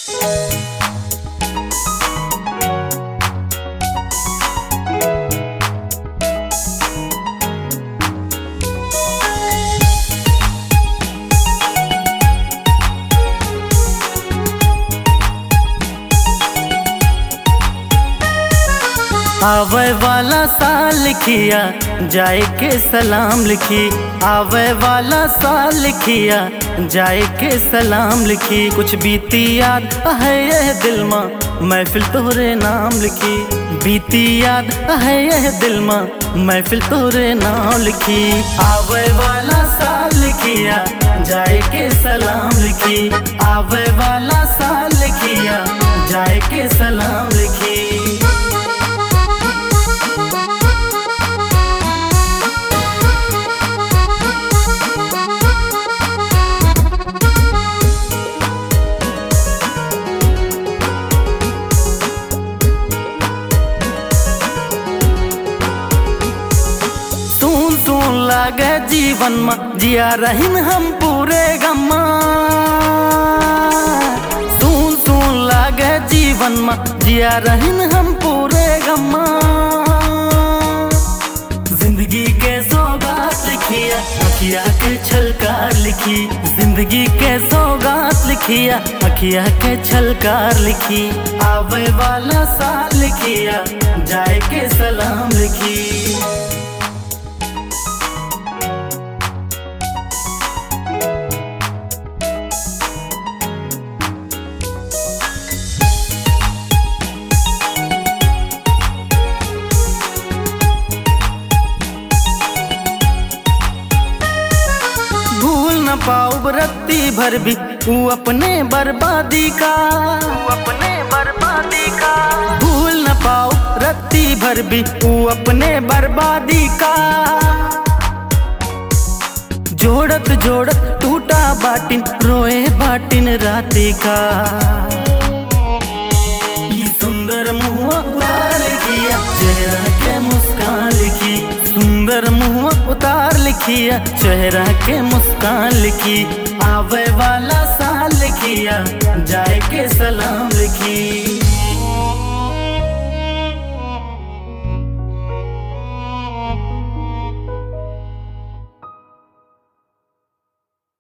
आवे वाला साल लिखिया जाए के सलाम लिखी, आवे वाला साल लिखिया जाए के सलाम लिखी। कुछ बीती याद है यह दिल माँ महफिल तोरे नाम लिखी, बीती याद है यह दिल माँ महफिल तोरे नाम लिखी। आवे वाला साल लिखिया जाए के सलाम लिखी, आवे वाला साल लिखिया जाए के सलाम लिखी। लागे जीवन में जिया रहीन हम पूरे गम्मा, सुन सुन लागे जीवन में जिया रहीन हम पूरे गम्मा। जिंदगी के सौगात लिखिया अखिया के छलकार लिखी, जिंदगी के सौगात लिखिया अखिया के छलकार लिखी। आवे वाला साल लिखिया जाए के सलाम लिखी। पाऊब रत्ती भर भी तू अपने बर्बादी का, अपने बर्बादी का भूल न पाओ रत्ती भर भी तू अपने बर्बादी का। जोड़त जोड़त टूटा बाटिन रोए बाटिन राती का। ये सुंदर मुँह उतार लिखिया चेहरा के मुस्कान लिखी, सुंदर मुँह उतार लिखिया चेहरा के मुस्कान लिखी। आवे वाला साल लिखिया जाए के सलाम लिखी।